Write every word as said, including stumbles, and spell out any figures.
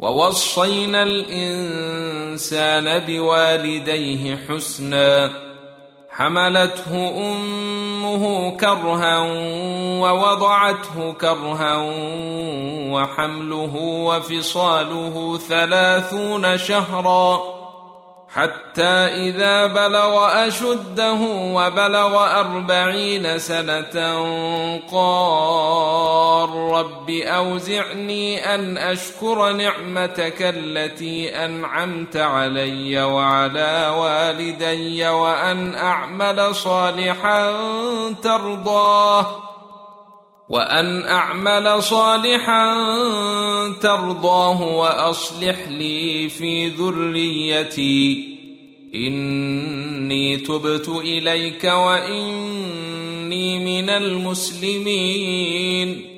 ووصينا الإنسان بوالديه حسنا حملته أمه كرها ووضعته كرها وحمله وفصاله ثلاثون شهرا حتى إذا بلغ أشده وبلغ أربعين سنة قال رب أوزعني أن أشكر نعمتك التي أنعمت علي وعلى والدي وأن أعمل صالحا ترضاه وأن أعمل صالحا ترضاه وأصلح لي في ذريتي إني تبت إليك وإني من المسلمين